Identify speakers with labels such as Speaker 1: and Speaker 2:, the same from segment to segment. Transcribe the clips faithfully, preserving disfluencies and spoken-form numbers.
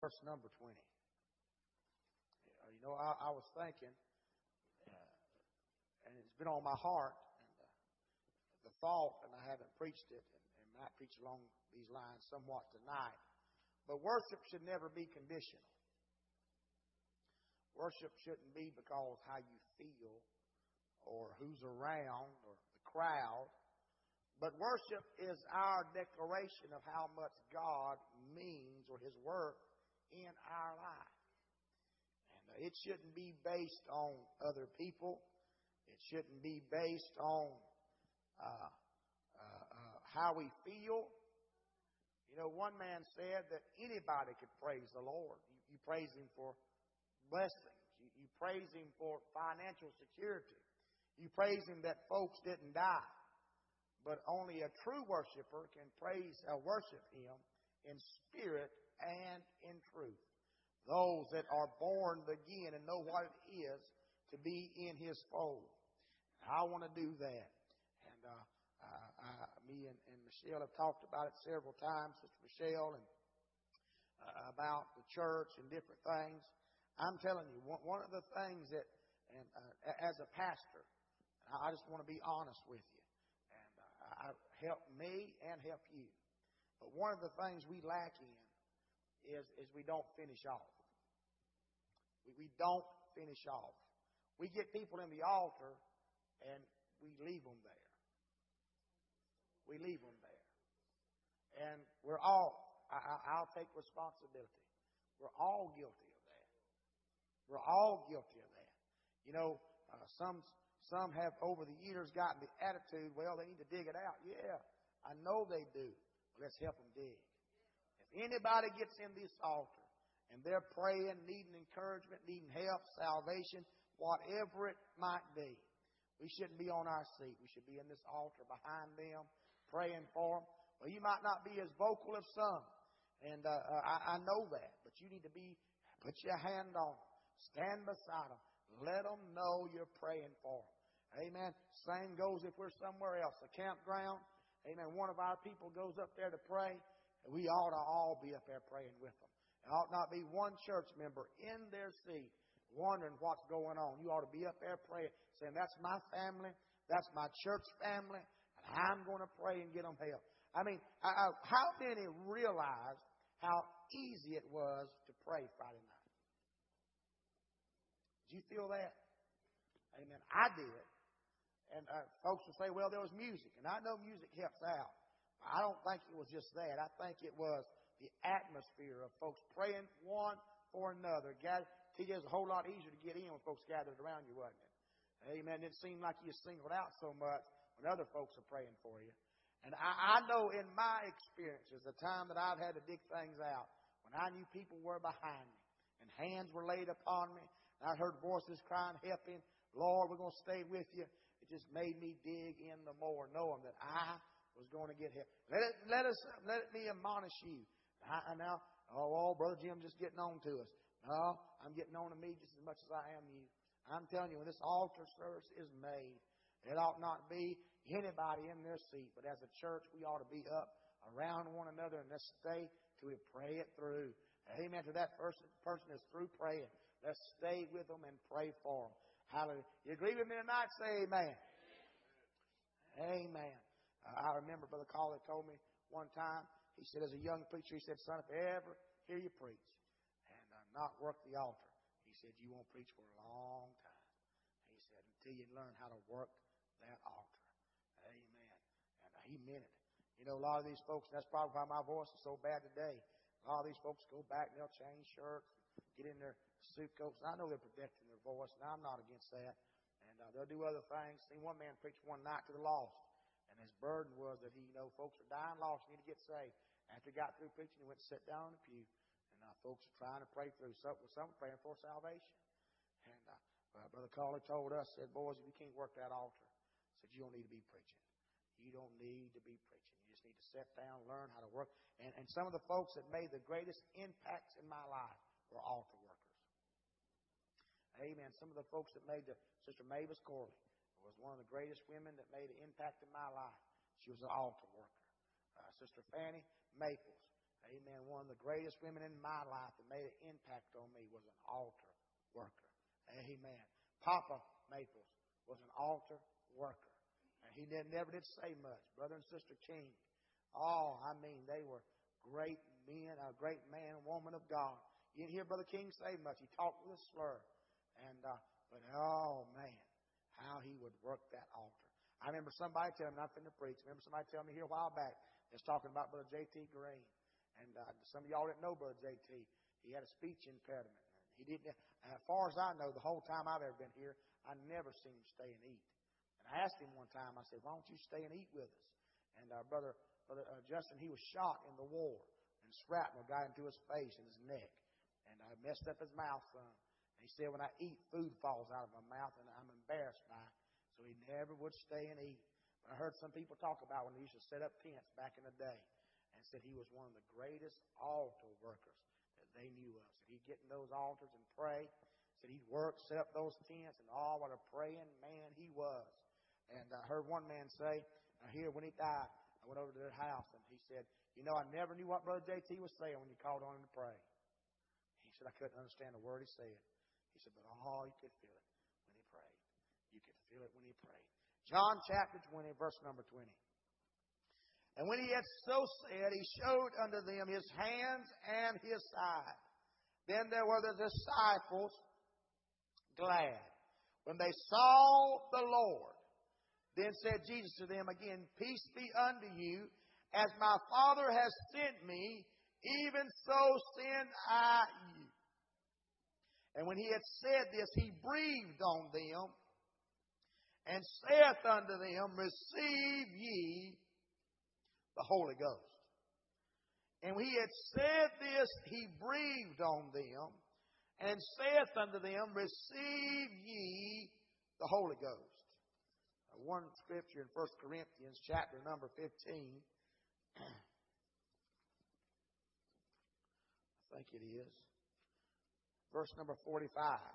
Speaker 1: verse number twenty. You know, I, I was thinking, uh, and it's been on my heart, and uh, the thought, and I haven't preached it, and, and might preach along these lines somewhat tonight. But worship should never be conditional. Worship shouldn't be because how you feel or who's around or the crowd. But worship is our declaration of how much God means or His work in our life. And it shouldn't be based on other people. It shouldn't be based on uh, uh, uh, how we feel. You know, one man said that anybody could praise the Lord. You, you praise Him for blessings. You, you praise Him for financial security. You praise Him that folks didn't die. But only a true worshiper can praise or worship Him in spirit and in truth. Those that are born again and know what it is to be in His fold. I want to do that. And uh, uh, uh, me and, and Michelle have talked about it several times, Sister Michelle, and uh, about the church and different things. I'm telling you, one, one of the things that, and uh, as a pastor, I just want to be honest with you. I help me and help you. But one of the things we lack in is, is we don't finish off. We, we don't finish off. We get people in the altar and we leave them there. We leave them there. And we're all, I, I'll take responsibility. We're all guilty of that. We're all guilty of that. You know, uh, some... Some have over the years gotten the attitude, well, they need to dig it out. Yeah, I know they do. But let's help them dig. If anybody gets in this altar and they're praying, needing encouragement, needing help, salvation, whatever it might be, we shouldn't be on our seat. We should be in this altar behind them, praying for them. Well, you might not be as vocal as some, and uh, I, I know that. But you need to be, put your hand on them, stand beside them, let them know you're praying for them. Amen. Same goes if we're somewhere else, a campground. Amen. One of our people goes up there to pray. We ought to all be up there praying with them. There ought not be one church member in their seat wondering what's going on. You ought to be up there praying, saying, that's my family. That's my church family. And I'm going to pray and get them help. I mean, I, I, how many realized how easy it was to pray Friday night? Did you feel that? Amen. I did. And uh, folks will say, well, there was music. And I know music helps out. I don't think it was just that. I think it was the atmosphere of folks praying one for another. God, it was a whole lot easier to get in when folks gathered around you, wasn't it? Amen. It seemed like you singled out so much when other folks are praying for you. And I, I know in my experiences, the time that I've had to dig things out, when I knew people were behind me and hands were laid upon me, and I heard voices crying, help him, Lord, we're going to stay with you. It just made me dig in the more, knowing that I was going to get help. Let it, let us, let me admonish you. I, I now, oh, oh, Brother Jim just getting on to us. No, I'm getting on to me just as much as I am you. I'm telling you, when this altar service is made, it ought not be anybody in their seat, but as a church, we ought to be up around one another and let's stay till we pray it through. Amen. To that person, person is through praying. Let's stay with them and pray for them. Hallelujah. You agree with me tonight? Say amen. Amen. amen. Uh, I remember Brother Colley told me one time, he said, as a young preacher, he said, son, if I ever hear you preach and uh, not work the altar, he said, you won't preach for a long time. He said, until you learn how to work that altar. Amen. And uh, he meant it. You know, a lot of these folks, that's probably why my voice is so bad today. A lot of these folks go back and they'll change shirts, get in their suit coats. I know they're protecting their voice, and I'm not against that. And uh, they'll do other things. See, one man preached one night to the lost, and his burden was that he, you know, folks are dying lost, need to get saved. After he got through preaching, he went and sat down in the pew, and uh, folks are trying to pray through. Some, some praying for salvation. And uh, uh, Brother Colley told us, said, boys, if you can't work that altar, said you don't need to be preaching. You don't need to be preaching. You just need to sit down, learn how to work. And, and some of the folks that made the greatest impacts in my life were altar workers. Amen. Some of the folks that made the, Sister Mavis Corley was one of the greatest women that made an impact in my life. She was an altar worker. Uh, Sister Fanny Maples. Amen. One of the greatest women in my life that made an impact on me was an altar worker. Amen. Papa Maples was an altar worker. And he did, never did say much. Brother and Sister King. Oh, I mean, they were great men, a great man, woman of God. You didn't hear Brother King say much. He talked with a slur. And, uh, but oh man, how he would work that altar. I remember somebody telling me, not finna preach, I remember somebody telling me here a while back, they was talking about Brother J T Green. And uh, some of y'all didn't know Brother J T. He had a speech impediment. He didn't, as far as I know, the whole time I've ever been here, I never seen him stay and eat. And I asked him one time, I said, why don't you stay and eat with us? And uh, Brother, Brother uh, Justin, he was shot in the war. And shrapnel got into his face and his neck. And I uh, messed up his mouth some. And he said, when I eat, food falls out of my mouth, and I'm embarrassed by it. So he never would stay and eat. But I heard some people talk about when he used to set up tents back in the day, and said he was one of the greatest altar workers that they knew of. Said he'd get in those altars and pray. Said he'd work, set up those tents, and all what a praying man he was. And I heard one man say, uh, here, when he died, I went over to their house, and he said, you know, I never knew what Brother J T was saying when you called on him to pray. He said, I couldn't understand a word he said. He said, but oh, you could feel it when he prayed. You could feel it when he prayed. John chapter twenty, verse number twenty. And when he had so said, he showed unto them his hands and his side. Then there were the disciples glad when they saw the Lord. Then said Jesus to them again, peace be unto you. As my Father has sent me, even so send I you. And when he had said this, he breathed on them and saith unto them, receive ye the Holy Ghost. And when he had said this, he breathed on them and saith unto them, receive ye the Holy Ghost. One scripture in First Corinthians chapter number fifteen. I think it is. Verse number forty-five.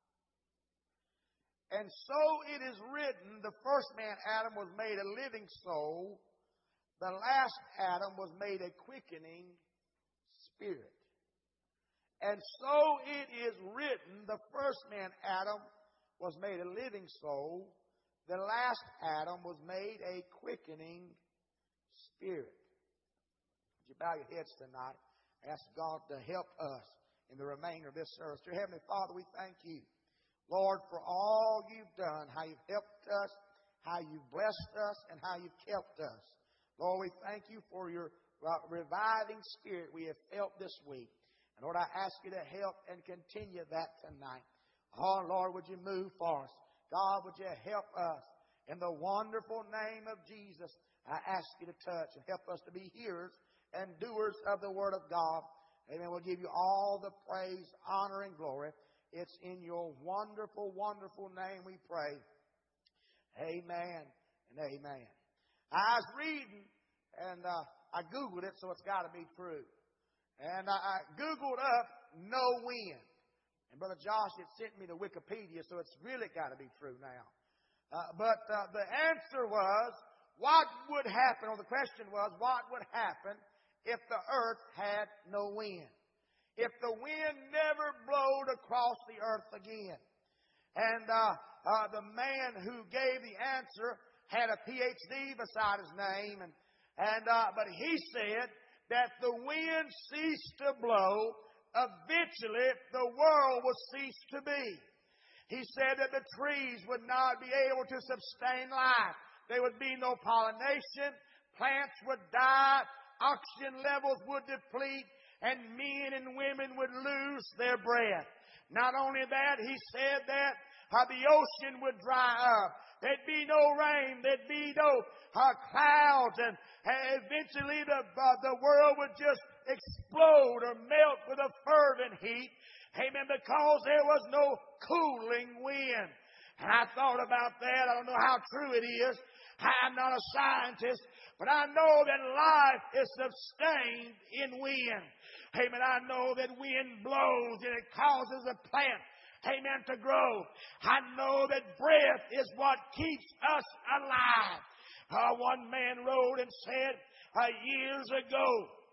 Speaker 1: And so it is written, the first man, Adam, was made a living soul. The last Adam was made a quickening spirit. And so it is written, the first man, Adam, was made a living soul. The last Adam was made a quickening spirit. Would you bow your heads tonight? Ask God to help us in the remainder of this service. Dear Heavenly Father, we thank you, Lord, for all you've done, how you've helped us, how you've blessed us, and how you've kept us. Lord, we thank you for your reviving spirit we have felt this week. And Lord, I ask you to help and continue that tonight. Oh, Lord, would you move for us? God, would you help us? In the wonderful name of Jesus, I ask you to touch and help us to be hearers and doers of the Word of God. Amen. We'll give you all the praise, honor, and glory. It's in your wonderful, wonderful name we pray. Amen and amen. I was reading, and uh, I Googled it, so it's got to be true. And I, I Googled up no wind. And Brother Josh had sent me to Wikipedia, so it's really got to be true now. Uh, but uh, the answer was, what would happen, or the question was, what would happen if the earth had no wind? If the wind never blowed across the earth again. And uh, uh, the man who gave the answer had a P H D beside his name. And, and uh, but he said that the wind ceased to blow. Eventually, the world would cease to be. He said that the trees would not be able to sustain life. There would be no pollination. Plants would die. Oxygen levels would deplete. And men and women would lose their breath. Not only that, he said that uh, the ocean would dry up. There'd be no rain. There'd be no uh, clouds. And uh, eventually the, uh, the world would just explode or melt with a fervent heat. Amen. Because there was no cooling wind. And I thought about that. I don't know how true it is. I'm not a scientist. But I know that life is sustained in wind. Amen. I know that wind blows and it causes a plant, amen, to grow. I know that breath is what keeps us alive. Uh, one man wrote and said uh, years ago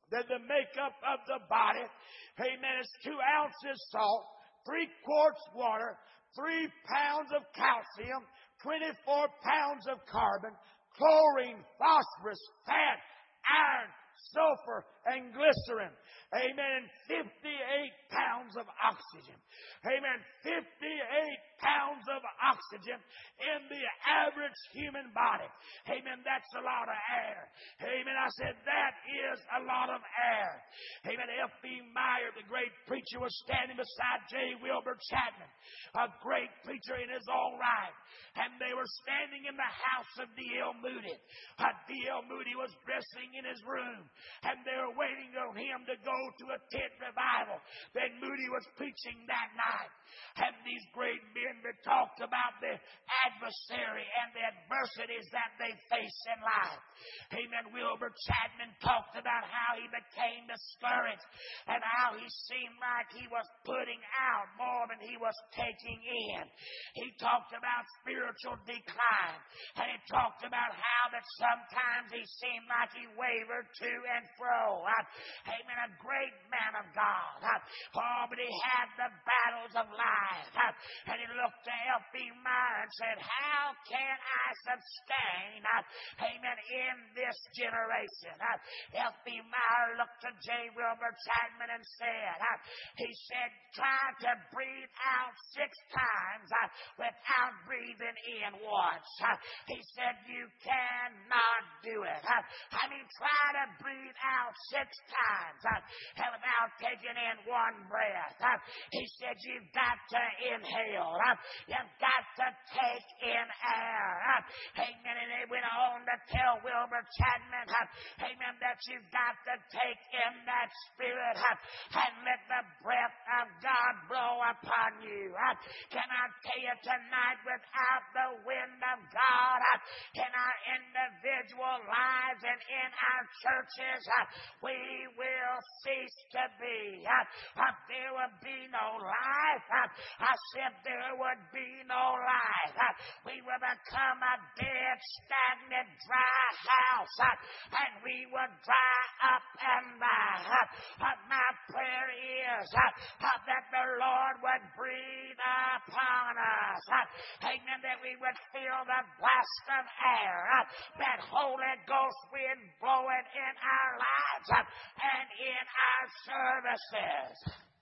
Speaker 1: that the makeup of the body, amen, is two ounces salt, three quarts water, three pounds of calcium, twenty-four pounds of carbon, chlorine, phosphorus, fat, iron, sulfur, and glycerin. Amen. And fifty-eight pounds of oxygen. Amen. fifty-eight pounds of oxygen in the average human body. Amen. That's a lot of air. Amen. I said that is a lot of air. Amen. F B Meyer, the great preacher, was standing beside J. Wilbur Chapman, a great preacher in his own right. And they were standing in the house of D L Moody. Uh, D L Moody was dressing in his room, and they were waiting on him to go to a tent revival. Then Moody was preaching that night. And these great men that talked about the adversary and the adversities that they face in life. Amen. Wilbur Chapman talked about how he became discouraged and how he seemed like he was putting out more than he was taking in. He talked about spiritual decline, and he talked about how that sometimes he seemed like he wavered to and fro. Amen. A great man of God. Oh, but he had the battles of life. And he looked to F B Meyer and said, how can I sustain, amen, in this generation? F B Meyer looked to J. Wilbur Chapman and said, he said, try to breathe out six times without breathing in once. He said, you cannot do it. I mean, try to breathe out six times without taking in one breath. He said, you've got to inhale. You've got to take in air. Amen. And they went on to tell Wilbur Chapman, amen, that you've got to take in that spirit and let the breath of God blow upon you. Can I tell you tonight, without the wind of God in our individual lives and in our churches, we will cease to be. There will be no life. I said there would be no life. We will become a dead, stagnant, dry house, and we will dry up and die. My prayer is that the Lord would breathe upon us. Amen. That we would feel the blast of air, that Holy Ghost wind blowing in our lives and in our services.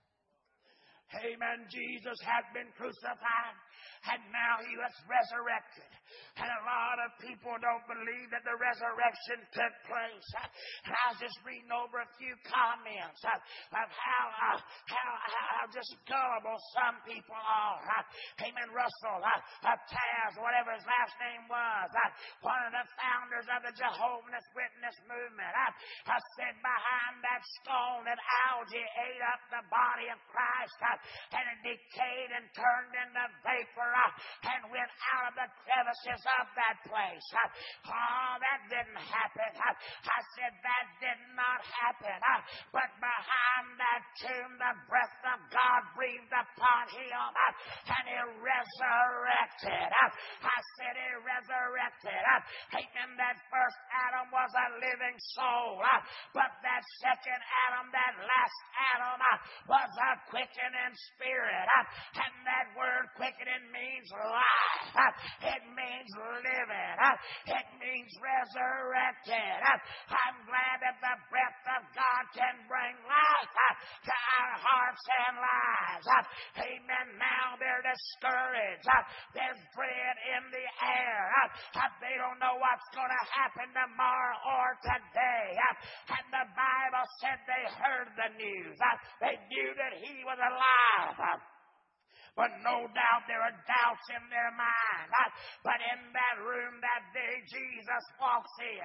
Speaker 1: Amen. Jesus had been crucified, and now he was resurrected. And a lot of people don't believe that the resurrection took place. And I was just reading over a few comments of how, uh, how, how just gullible some people are. Amen. Russell, uh, uh, Taz, whatever his last name was, uh, one of the founders of the Jehovah's Witness movement, uh, uh, said behind that stone that algae ate up the body of Christ, uh, and it decayed and turned into vapor uh, and went out of the crevices of that place. Oh, that didn't happen. I said that did not happen. But behind that tomb, the breath of God breathed upon him, and he resurrected. I said he resurrected. Amen. That first Adam was a living soul, but that second Adam, that last Adam, was a quickening spirit. And that word quickening means life. It means living. It means resurrected. I'm glad that the breath of God can bring life to our hearts and lives. Amen. Now they're discouraged. There's dread in the air. They don't know what's going to happen tomorrow or today. And the Bible said they heard the news. They knew that he was alive. But no doubt there are doubts in their mind. But in that room that day, Jesus walks in.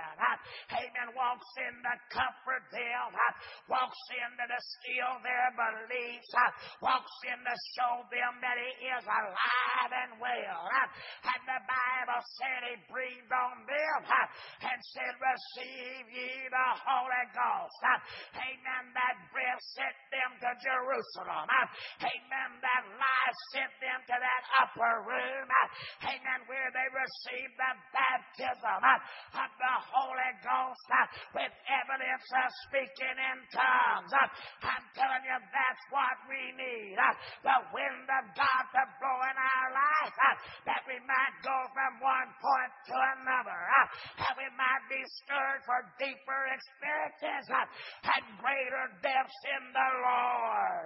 Speaker 1: Amen. Walks in to comfort them. Walks in to still their beliefs. Walks in to show them that he is alive and well. And the Bible said he breathed on them and said, receive ye the Holy Ghost. Amen. That breath sent them to Jerusalem. Amen. That life sent them to that upper room, amen, where they received the baptism of the Holy Ghost with evidence of speaking in tongues. I'm telling you, that's what we need. The wind of God to blow in our life, that we might go from one point to another, that we might be stirred for deeper experiences and greater depths in the Lord.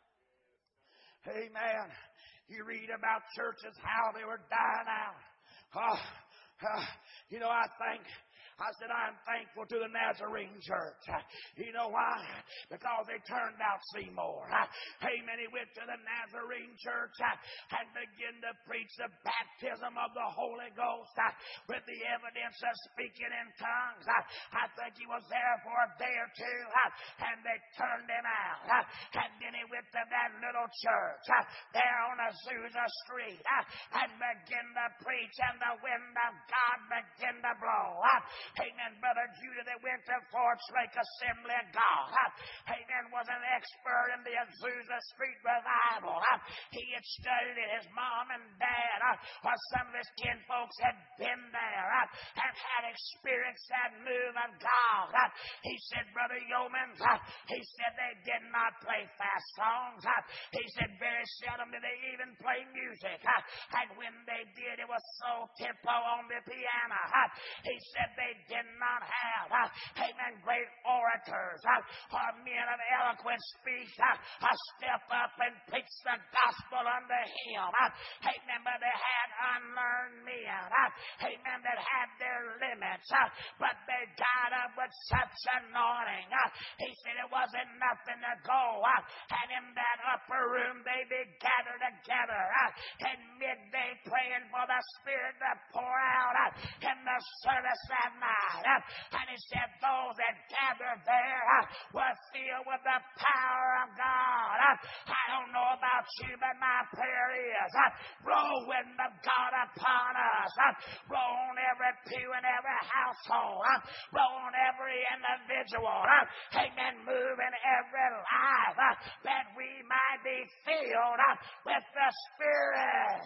Speaker 1: Amen. You read about churches, how they were dying out. Oh, uh, you know, I think I said, I'm thankful to the Nazarene church. You know why? Because they turned out Seymour. Amen. He went to the Nazarene church and began to preach the baptism of the Holy Ghost with the evidence of speaking in tongues. I think he was there for a day or two, and they turned him out. And then he went to that little church there on Azusa Street and began to preach, and the wind of God began to blow. Amen. Brother Judah that went to Forge Lake Assembly of God, amen, was an expert in the Azusa Street revival. He had studied it. His mom and dad or some of his kinfolks had been there and had experienced that move of God. He said, Brother Yeoman, he said they did not play fast songs. He said very seldom did they even play music. And when they did, it was so tempo on the piano. He said they did not have, amen, great orators or men of eloquent speech uh, step up and preach the gospel unto him. Amen. But they had unlearned men, amen, that had their limits, but they got up with such anointing. He said it wasn't nothing to go, and in that upper room they be gathered together in midday praying for the Spirit to pour out in the service that night. And he said those that gathered there were filled with the power of God. I don't know about you, but my prayer is blow wind of God upon us. Blow on every pew in every household. Blow on every individual. Amen. Move in every life that we might be filled with the Spirit.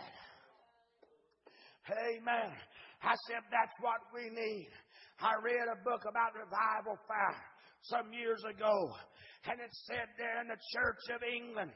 Speaker 1: Amen. I said that's what we need. I read a book about revival fire some years ago, and it said there in the Church of England,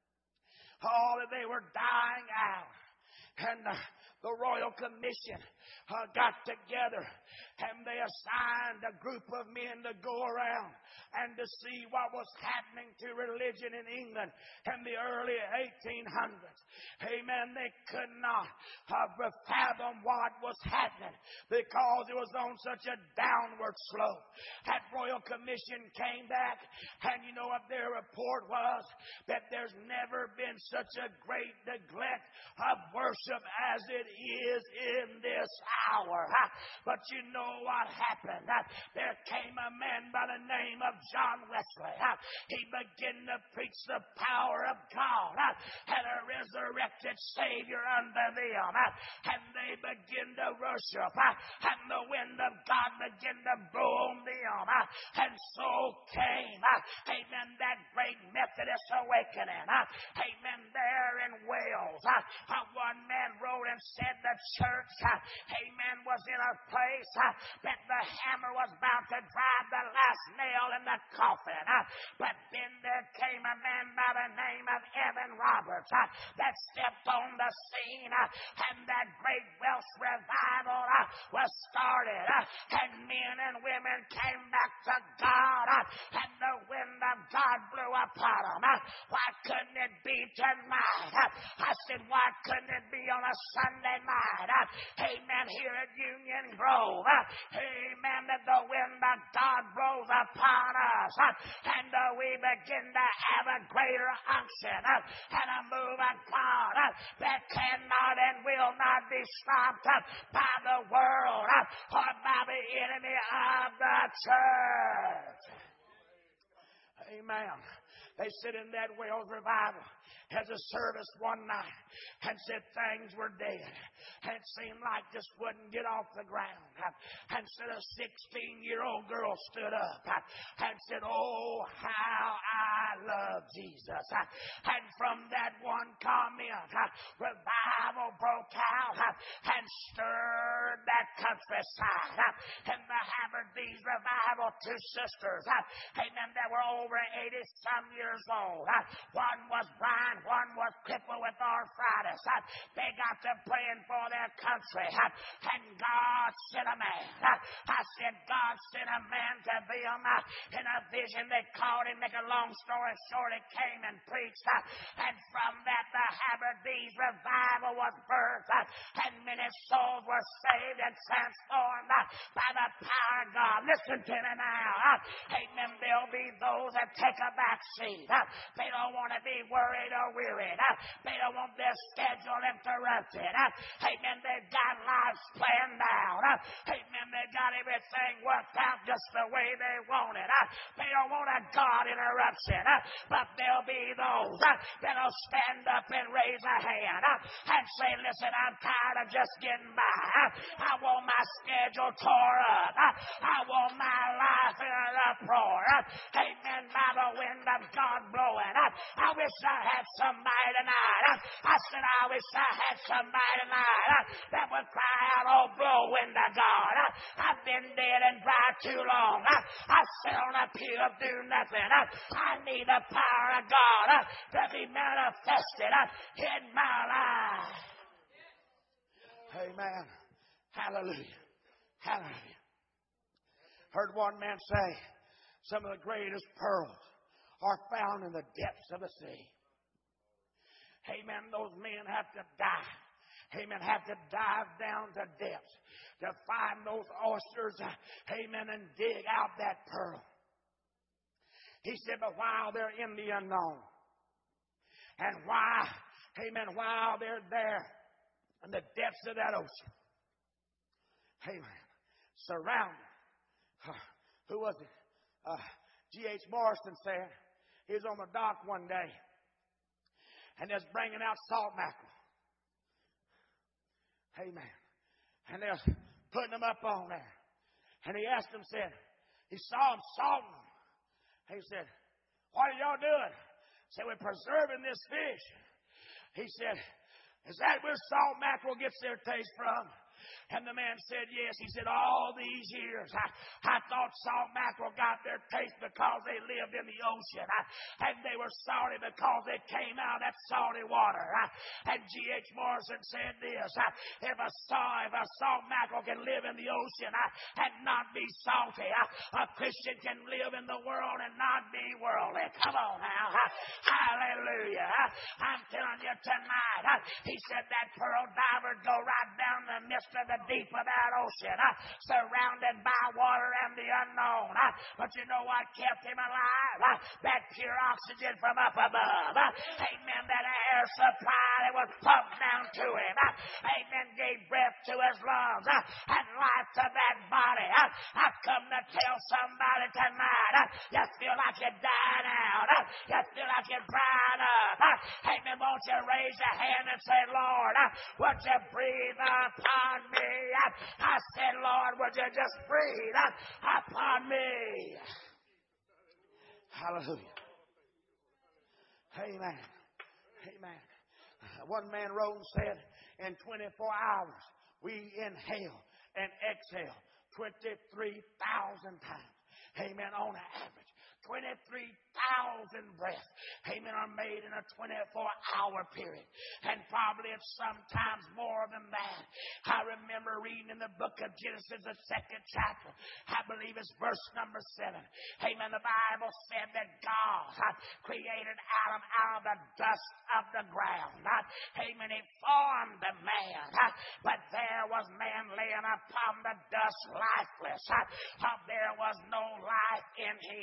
Speaker 1: oh, that they were dying out, and the, the Royal Commission uh, got together, and they assigned a group of men to go around and to see what was happening to religion in England in the early eighteen hundreds. Amen. They could not uh, fathom what was happening because it was on such a downward slope. That Royal Commission came back, and you know what their report was? That there's never been such a great neglect of worship as it is in this hour. But you know what happened? There came a man by the name of John Wesley. He began to preach the power of God and a resurrected Savior unto them. And they began to worship, and the wind of God began to blow on them. And so came, amen, that great Methodist awakening. Amen, there in Wales. One man wrote and said the church, amen, was in a place that the hammer was about to drive the last nail in the coffin. But then there came a man by the name of Evan Roberts that stepped on the scene, and that great Welsh revival was started, and men and women came back to God, and the wind of God blew upon them. Why couldn't it be tonight? I said, why couldn't it be on a Sunday night? Amen, here at Union Grove. Amen, that the wind of God blows upon us, and uh, we begin to have a greater unction and a move of God that cannot and will not be stopped by the world or by the enemy of the church. Amen. They said in that Wales revival, has a service one night and said things were dead. And it seemed like this wouldn't get off the ground. And said a sixteen-year-old girl stood up and said, oh, how I love Jesus. And from that one comment, revival broke out and stirred that countryside. And the Havertys revival, two sisters, amen, that were over eighty-some years old. One was blind, one was crippled with arthritis. They got to praying for their country, and God sent a man. I said, God sent a man to them in a vision. They called him. Make a long story short, he came and preached, and from that the Havertys revival was birthed, and many souls were saved and transformed by the power of God. Listen to me now. Amen. There'll be those that take a back seat. They don't want to be worried or wearied. They don't want their schedule interrupted. Amen. They've got lives planned out. Amen. They've got everything worked out just the way they want it. They don't want a God interruption. But there'll be those that'll stand up and raise a hand and say, listen, I'm tired of just getting by. I want my schedule tore up. I want my life in an uproar. Amen. By the wind of God blowing. I wish I had somebody tonight. I said, I wish I had somebody tonight that would cry out, oh, blow wind of God. I've been dead and dry too long. I sit on a pew of do nothing. I need the power of God to be manifested in my life. Amen. Hallelujah. Hallelujah. Heard one man say, some of the greatest pearls are found in the depths of the sea. Amen. Those men have to die. Amen. Have to dive down to depths to find those oysters. Amen. And dig out that pearl. He said, but while they're in the unknown, and why, amen, while they're there in the depths of that ocean, amen, surrounded. Uh, who was it? Uh, G H Morrison said he was on the dock one day and they're bringing out salt mackerel. Amen. And they're putting them up on there. And he asked them, said, he saw them salting them. He said, what are y'all doing? He said, we're preserving this fish. He said, is that where salt mackerel gets their taste from? And the man said, yes. He said, all these years, I, I thought salt mackerel got their taste because they lived in the ocean. I, and they were salty because they came out of that salty water. I, and G H Morrison said this, I, if, a salt, if a salt mackerel can live in the ocean I, and not be salty, I, a Christian can live in the world and not be worldly. Come on now. I, hallelujah. I, I'm telling you tonight, I, he said that pearl diver go right down the midst of the deep of that ocean, uh, surrounded by water and the unknown. Uh, but you know what kept him alive? Uh, that pure oxygen from up above. Uh, amen. That air supply that was pumped down to him. Uh, amen. Gave breath to his lungs uh, and life to that body. Uh, I've come to tell somebody tonight, uh, you feel like you're dying out. Uh, you feel like you're drying up. Uh, amen. Won't you raise your hand and say, Lord, uh, would you breathe upon me? I said, Lord, would you just breathe upon me? Hallelujah. Amen. Amen. One man wrote and said, in twenty-four hours, we inhale and exhale twenty-three thousand times. Amen. On average. twenty-three thousand breaths, amen, are made in a twenty-four hour period. And probably it's sometimes more than that. I remember reading in the book of Genesis, the second chapter, I believe it's verse number seven. Amen. The Bible said that God created Adam out of the dust of the ground. Amen. He formed the man. But there was man laying upon the dust lifeless. There was no life in him.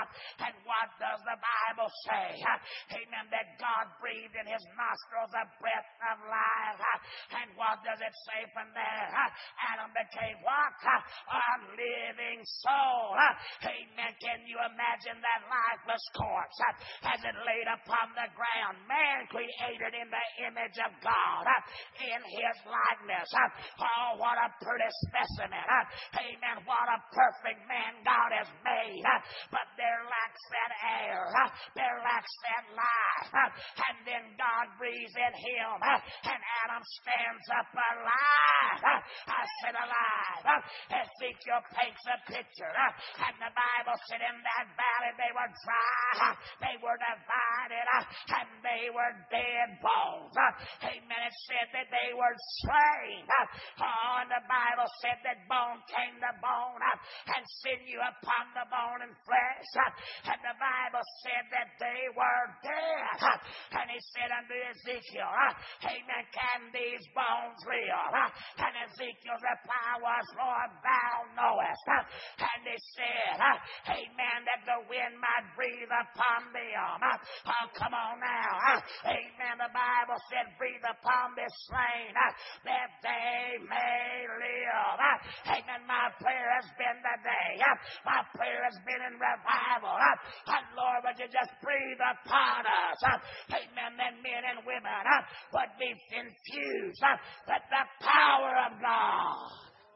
Speaker 2: And what does the Bible say? Amen. That God breathed in his nostrils a breath of life. And what does it say from there? Adam became what? A living soul. Amen. Can you imagine that lifeless corpse as it laid upon the ground? Man created in the image of God, in his likeness. Oh, what a pretty specimen. Amen. What a perfect man God has made. But there lacks that air. There lacks that life. And then God breathes in him, and Adam stands up alive. I said alive. Ezekiel paints a picture, and the Bible said in that valley they were dry, they were divided, and they were dead bones. Amen. It said that they were slain. Oh, and the Bible said that bone came to bone, and sinew upon the bone and flesh. And the Bible said that they were dead. And he said unto Ezekiel, amen, can these bones live? And Ezekiel's reply was, Lord, thou knowest. And he said, amen, that the wind might breathe upon them. Oh, come on now. Amen. The Bible said, breathe upon this slain that they may live. Amen. My prayer has been today. My prayer has been in revival. And Lord, would you just breathe upon us? Amen. That men and women would be infused with the power of God.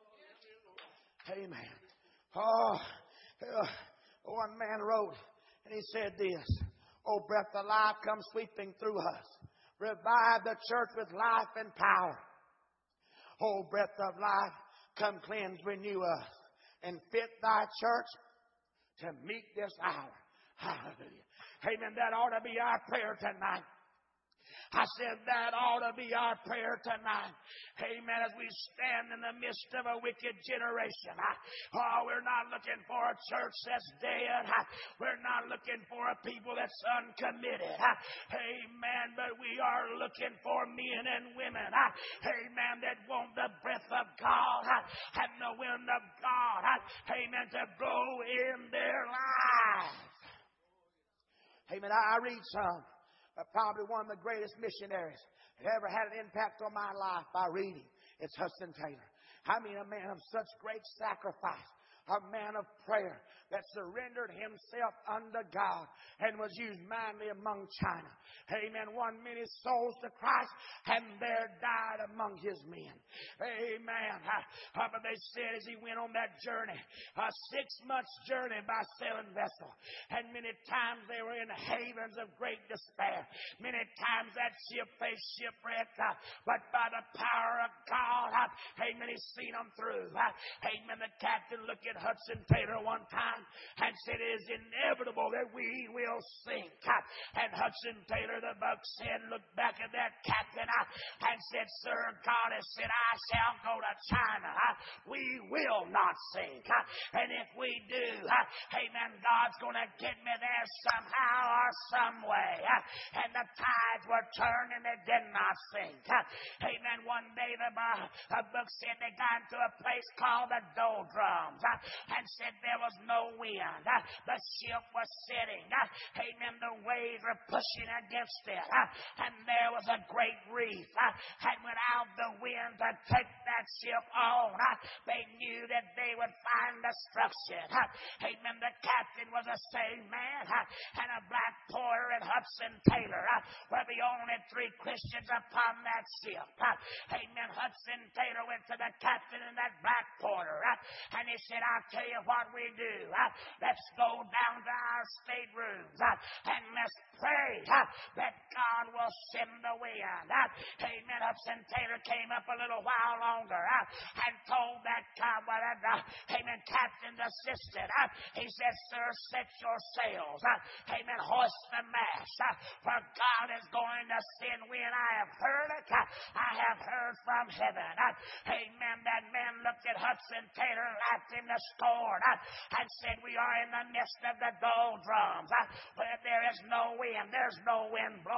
Speaker 1: Amen. Oh, uh, one man wrote, and he said this, oh, breath of life, come sweeping through us. Revive the church with life and power. Oh, breath of life, come cleanse, renew us, and fit thy church to meet this hour. Hallelujah. Amen. That ought to be our prayer tonight. I said that ought to be our prayer tonight. Amen. As we stand in the midst of a wicked generation. Oh, we're not looking for a church that's dead. We're not looking for a people that's uncommitted. Amen. But we are looking for men and women. Amen. That want the breath of God and the wind of God. Amen. To blow in their lives. Amen. I read some. But probably one of the greatest missionaries that ever had an impact on my life by reading. It's Hudson Taylor. I mean, a man of such great sacrifice, a man of prayer that surrendered himself unto God and was used mightily among China. Amen. Won many souls to Christ, and there died among his men. Amen. Uh, but they said as he went on that journey, a six months journey by sailing vessel, and many times they were in havens of great despair. Many times that ship faced shipwreck, uh, but by the power of God, uh, amen, he's seen them through. Uh, amen. The captain looked at Hudson Taylor one time and said, it is inevitable that we will sink. Uh, and Hudson Taylor, the buckhead, looked back at that captain uh, and said, sir, God has said, I shall go to China. Uh, we will not sink. Uh, and if we do, uh, amen, God's going to get me there somehow or some way. Uh, and the tides were turned and they did not sink. Uh, amen. One day the uh, book said they got into a place called the doldrums uh, and said there was no wind. Uh, the ship was sitting. Uh, amen. The waves were pushing against it. Uh, and there was a great reef. Uh, and without the wind to take that ship on, uh, they knew that they would find destruction. Uh, amen. The captain was a saved man, uh, and a black porter and Hudson Taylor uh, were the only three Christians upon that ship. Uh, amen. Hudson Taylor went to the captain and that black porter, uh, and he said, I'll tell you what we do. Uh, let's go down to our staterooms uh, and let's pray uh, that God will send the wind. Uh, amen. Hudson Taylor came up a little while longer uh, and told that comrade, uh, amen, captain's assistant, uh, he said, sir, set your sails. Uh, amen. Hoist the mast. Uh, for God is going to send wind. I have heard it. Uh, I have heard from heaven. Uh, amen. That man looked at Hudson Taylor, laughed him to scorn, uh, and said, we are in the midst of the doldrums. Uh, where there is no wind. There's no wind blowing. Uh,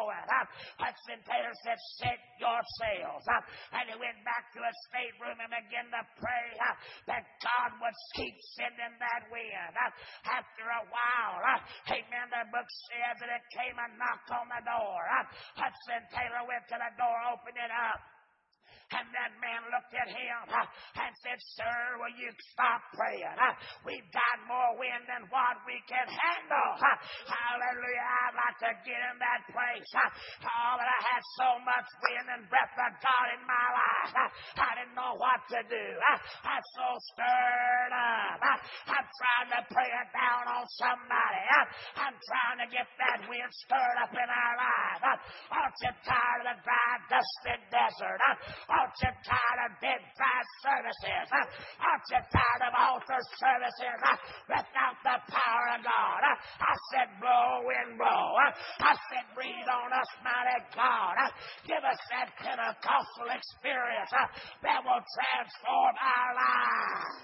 Speaker 2: Hudson Taylor said, set yourselves. And he went back to his stateroom and began to pray that God would keep sending that wind. After a while, amen, the book says that it came and knocked on the door. Hudson Taylor went to the door, opened it up. And that man looked at him and said, sir, will you stop praying? We've got more wind than what we can handle. Hallelujah. I'd like to get in that place. Oh, but I had so much wind and breath of God in my life. I didn't know what to do. I'm so stirred up. I'm trying to pray it down on somebody. I'm trying to get that wind stirred up in our life. Aren't you tired of the dry, dusty desert? Aren't you tired of dead, dry services? Aren't you tired of altar services without the power of God? I said, blow, wind, blow. I said, breathe on us, mighty God. Give us that Pentecostal experience that will transform our lives.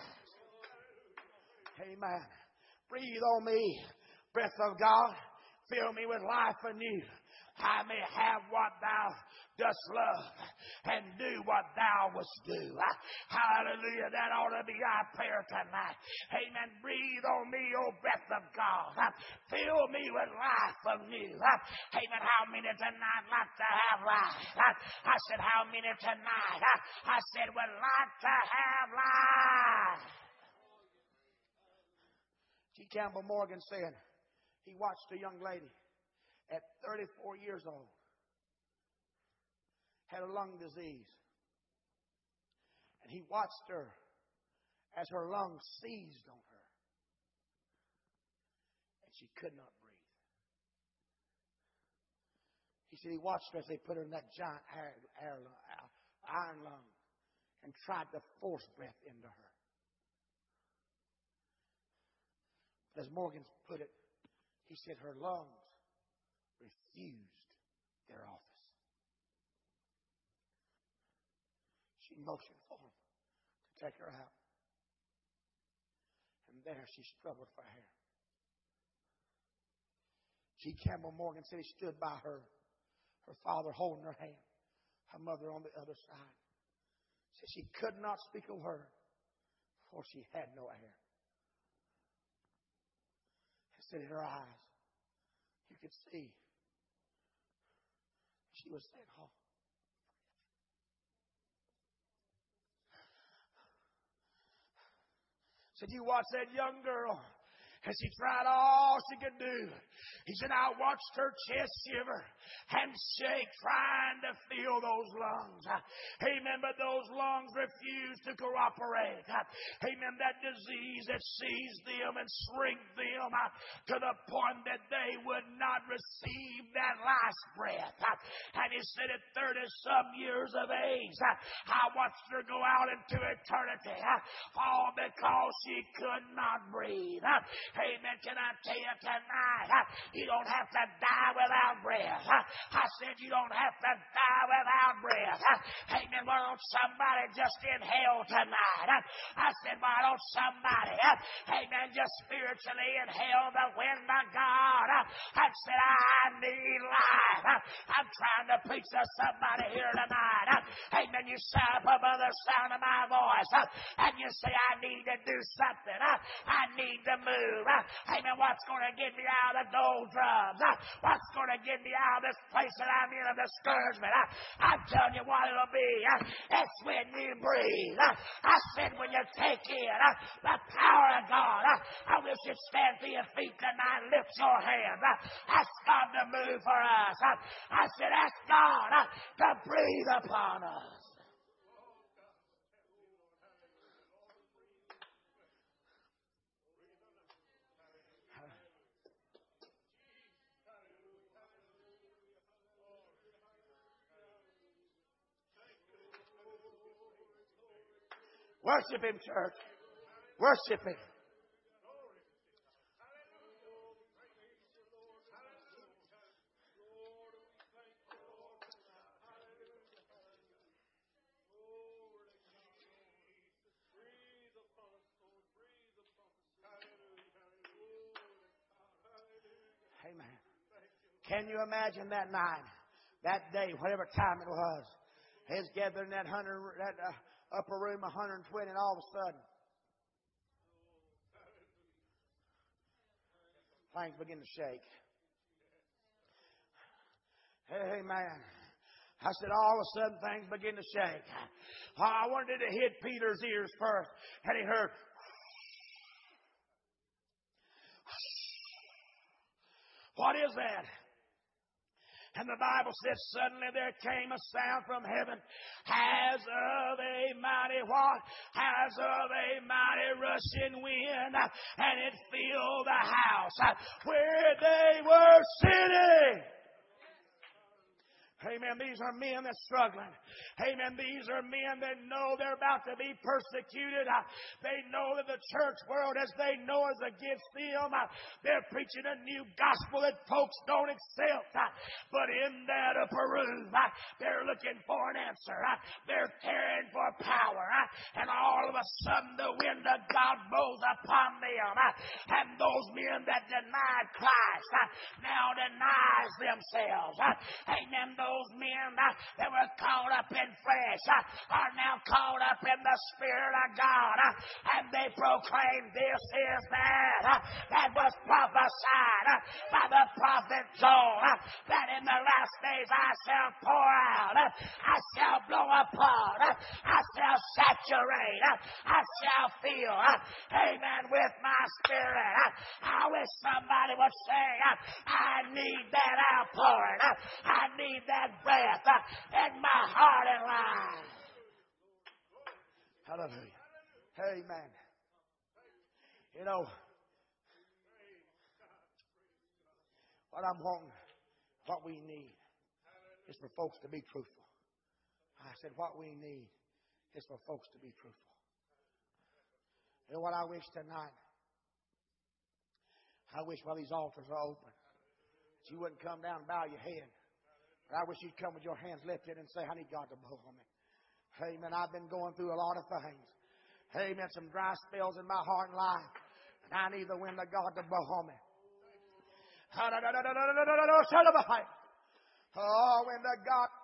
Speaker 1: Amen. Breathe on me, breath of God. Fill me with life anew. I may have what thou dost love and do what thou wouldst do. Hallelujah. That ought to be our prayer tonight. Amen. Breathe on me, O breath of God. Fill me with life anew. Amen. How many tonight like to have life? I said, how many tonight? I said, would like to have life. G. Campbell Morgan said he watched a young lady at thirty-four years old, had a lung disease. And he watched her as her lungs seized on her. And she could not breathe. He said he watched her as they put her in that giant air, air, iron lung and tried to force breath into her. As Morgan put it, he said her lungs refused their office. She motioned for him to take her out. And there she struggled for air. G. Campbell Morgan said he stood by her, her father holding her hand, her mother on the other side. Said she could not speak a word, for she had no air. He said in her eyes, you could see she was saying, oh. Said, you watch that young girl and she tried all she could do. He said, I watched her chest shiver and shake, trying to fill those lungs. Amen. But those lungs refused to cooperate. Amen. That disease that seized them and shrinked them to the point that they would not receive that last breath. And he said, at thirty-some years of age, I watched her go out into eternity, all because she could not breathe. Amen. Can I tell you tonight, you don't have to die without breath. I said you don't have to die without breath. Amen. Why don't somebody just inhale tonight? I said, why don't somebody, amen, just spiritually inhale the wind of God? I said, I need life. I'm trying to preach to somebody here tonight. Amen. You sound up above the sound of my voice, and you say, I need to do something. I need to move. Amen. What's going to get me out of the doldrums? What's going to get me out of this place that I'm in of discouragement? I'm telling you what it'll be. It's when you breathe. I said when you take in the power of God. I wish you'd stand to your feet tonight. Lift your hands. Ask God to move for us. I said ask God to breathe upon us. Worship Him, church. Worship Him. Amen. Can you imagine that night that day, whatever time it was, they was gathered in that hundred, that uh, upper room, one hundred twenty, and all of a sudden, things begin to shake. Hey, man. I said, all of a sudden, things begin to shake. I wanted to hit Peter's ears first, and he heard, what is that? And the Bible says, suddenly there came a sound from heaven as of a mighty what? As of a mighty rushing wind. And it filled the house where they were sitting. Amen. These are men that's struggling. Amen. These are men that know they're about to be persecuted. Uh, they know that the church world, as they know, is against them. Uh, they're preaching a new gospel that folks don't accept. Uh, but in that upper room, uh, they're looking for an answer. Uh, they're tearing for power. Uh, and all of a sudden, the wind of God blows upon them. Uh, and those men that denied Christ uh, now denies themselves. Uh, amen. Those Those men uh, that were caught up in flesh uh, are now caught up in the Spirit of God. Uh, and they proclaim, this is that uh, that was prophesied uh, by the prophet Joel, uh, that in the last days I shall pour out, uh, I shall blow upon, uh, I shall saturate, uh, I shall fill, uh, amen, with my Spirit. Uh, I wish somebody would say, uh, I need that outpouring. Uh, I need that breath in my heart and life. Hallelujah. Amen. You know, what I'm wanting, what we need is for folks to be truthful. I said, what we need is for folks to be truthful. You know what I wish tonight? I wish while these altars are open, that you wouldn't come down and bow your head. I wish you'd come with your hands lifted and say, I need God to blow on me. Amen. I've been going through a lot of things. Amen. Some dry spells in my heart and life. And I need the wind of God to blow on me. Oh, wind of God.